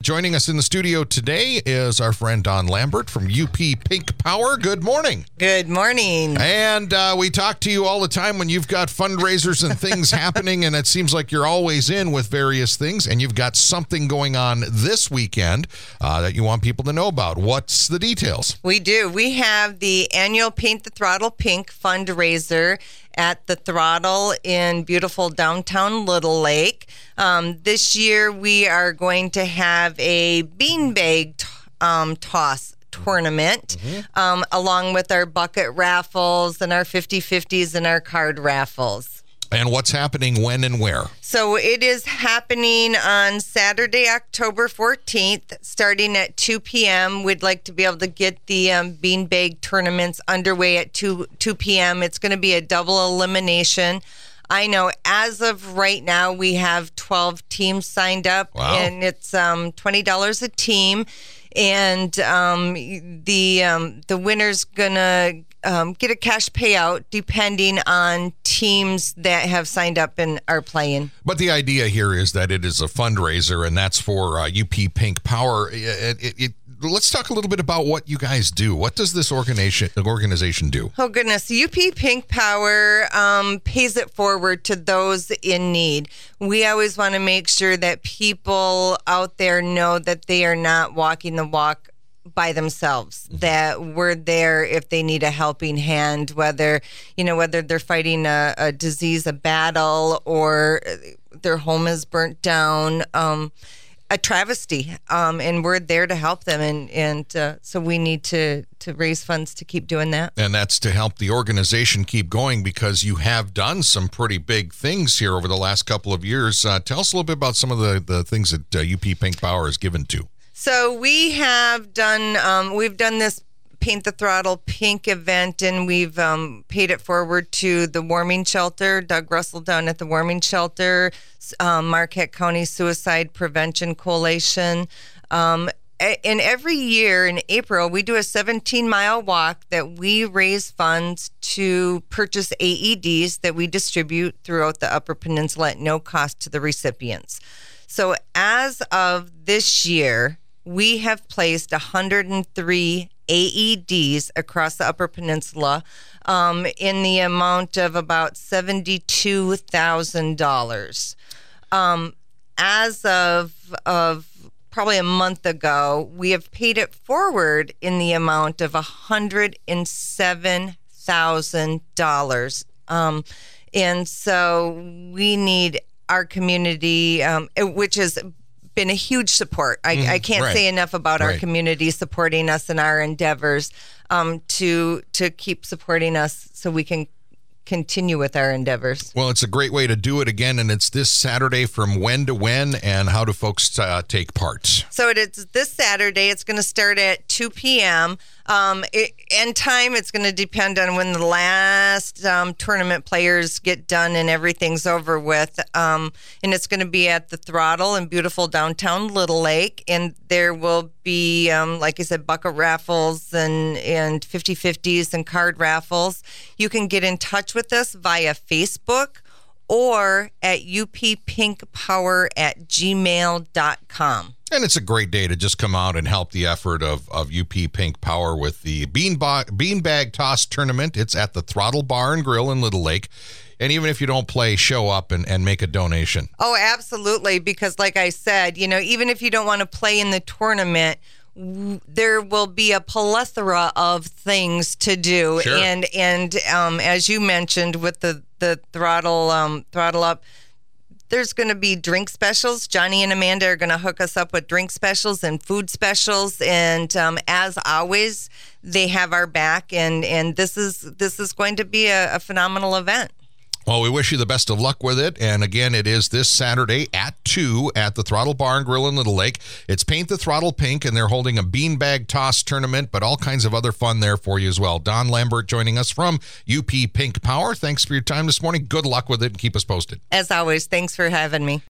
Joining us in the studio today is our friend Don Lambert from UP Pink Power. Good morning. Good morning. And we talk to you all the time when you've got fundraisers and things happening, and it seems like you're always in with various things, and you've got something going on this weekend that you want people to know about. What's the details? We do. We have the annual Paint the Throttle Pink fundraiser at the Throttle in beautiful downtown Little Lake. This year we are going to have a beanbag toss tournament, along with our bucket raffles and our 50/50s and our card raffles. And what's happening when and where? So it is happening on Saturday, October 14th, starting at 2 p.m. We'd like to be able to get the beanbag tournaments underway at 2 p.m. It's going to be a double elimination. I know as of right now, we have 12 teams signed up, and it's $20 a team. And the winner's going to get a cash payout depending on teams that have signed up and are playing. But the idea here is that it is a fundraiser, and that's for UP Pink Power. Let's talk a little bit about what you guys do. What does this organization do? Oh, goodness. UP Pink Power pays it forward to those in need. We always want to make sure that people out there know that they are not walking the walk by themselves, that we're there if they need a helping hand, whether they're fighting a disease, a battle, or their home is burnt down, a travesty, and we're there to help them, and so we need to raise funds to keep doing that. And that's to help the organization keep going, because you have done some pretty big things here over the last couple of years. Tell us a little bit about some of the things that UP Pink Power has given to. So we have done, we've done this Paint the Throttle Pink event, and we've paid it forward to the warming shelter, Doug Russell down at the warming shelter, Marquette County Suicide Prevention Coalition. And every year in April, we do a 17-mile walk that we raise funds to purchase AEDs that we distribute throughout the Upper Peninsula at no cost to the recipients. So as of this year, we have placed 103 AEDs across the Upper Peninsula in the amount of about $72,000. As of probably a month ago, we have paid it forward in the amount of $107,000. And so we need our community, which has been a huge support. I can't say enough about our community supporting us in our endeavors, to keep supporting us so we can continue with our endeavors. Well, it's a great way to do it again, and it's this Saturday. From when to when, and how do folks take part? So it's this Saturday. It's going to start at 2 p.m. And time, it's going to depend on when the last tournament players get done and everything's over with. And it's going to be at the Throttle in beautiful downtown Little Lake. And there will be, like I said, bucket raffles and 50/50s and card raffles. You can get in touch with us via Facebook or at uppinkpower@gmail.com. And it's a great day to just come out and help the effort of UP Pink Power with the Beanbag Toss Tournament. It's at the Throttle Bar and Grill in Little Lake. And even if you don't play, show up and make a donation. Oh, absolutely. Because like I said, even if you don't want to play in the tournament, there will be a plethora of things to do. Sure. And as you mentioned with the throttle up, there's going to be drink specials. Johnny and Amanda are going to hook us up with drink specials and food specials. And as always, they have our back. And this is going to be a phenomenal event. Well, we wish you the best of luck with it. And again, it is this Saturday at 2 at the Throttle Bar and Grill in Little Lake. It's Paint the Throttle Pink, and they're holding a beanbag toss tournament, but all kinds of other fun there for you as well. Don Lambert joining us from UP Pink Power. Thanks for your time this morning. Good luck with it, and keep us posted. As always, thanks for having me.